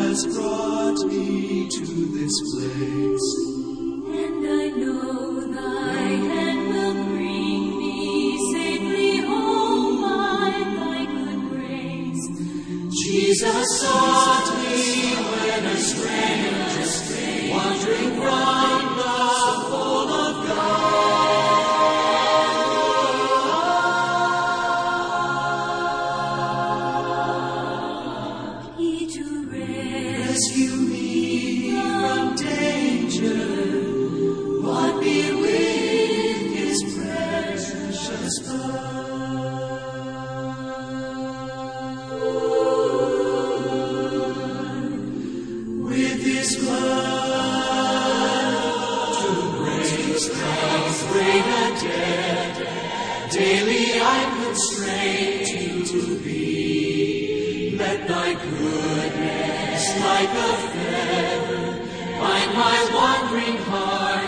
has brought me to this place. And I know thy hand will bring me safely home by thy good grace. Jesus sought me when a stranger, wandering from the fold of God. He to Rescue me from danger, bought me with his precious blood. With his blood to break great a debt, daily I'm constrained to be. Let thy goodness like a feather bind my wandering heart.